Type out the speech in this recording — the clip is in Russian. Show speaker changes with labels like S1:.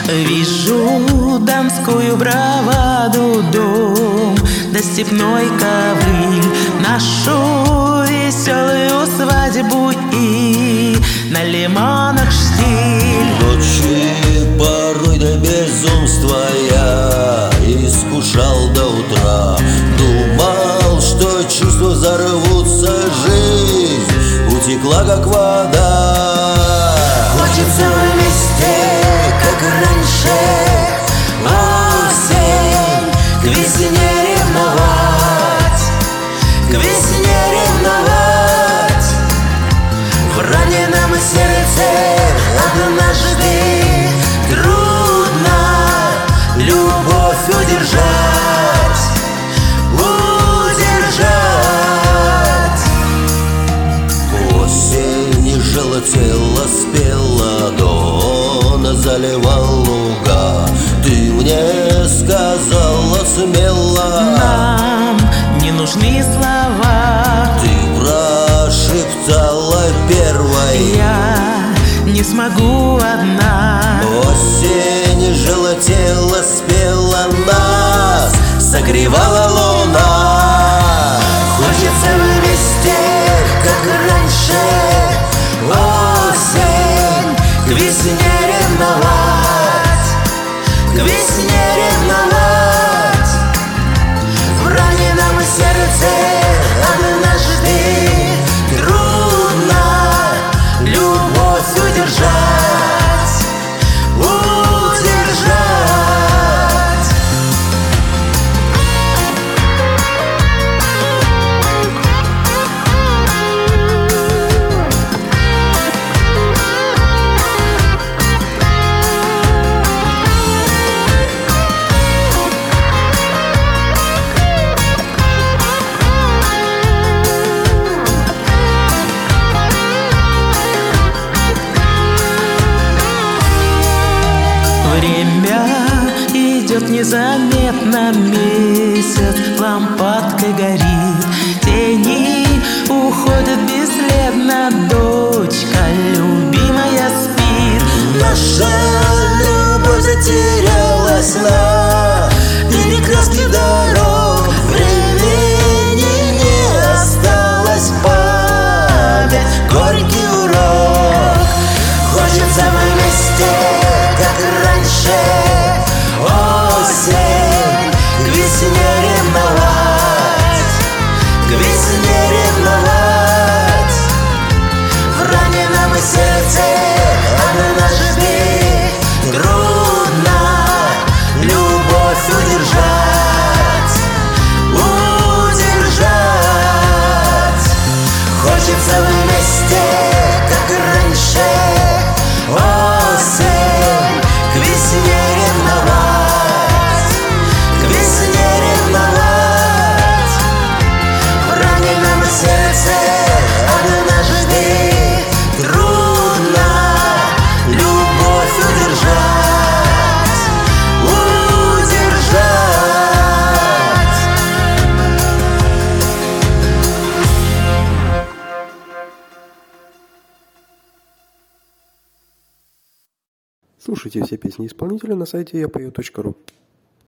S1: Вижу дамскую браваду, дом да степной ковыль, нашу веселую свадьбу и на лимонах штиль.
S2: Ночи порой до безумства я искушал до утра. Думал, что чувства взорвутся, жизнь утекла как вода. Хочется вместе, как раньше, осень, к весне ревновать, к весне ревновать. В раненом сердце однажды трудно любовь удержать, удержать. Осень желтела, спела, дон заливал луга. Ты мне сказала смело:
S1: нам не нужны слова.
S2: Ты прошептала первой:
S1: я не смогу одна.
S2: Осень желтела, спела, нас согревала луна. Хочется вместе, как раньше, осень, к весне ревновать, к весне ревновать. В раненом сердце однажды трудно любовь удержать, удержать.
S1: Время идет незаметно, месяц лампадкой горит, тени уходят бесследно, дочка любимая спит.
S2: Наша любовь затерялась на перекрестке дорог, времени не осталось, память горький урок. Хочется вместе, как раньше, осень, к весне ревновать, к весне ревновать. В раненом сердце однажды трудно любовь удержать, удержать. Хочется вместе, как раньше, осень, к весне ревновать, к весне ревновать. В раненом сердце однажды трудно любовь удержать, удержать.
S3: Слушайте все песни исполнителя на сайте yapою.ru.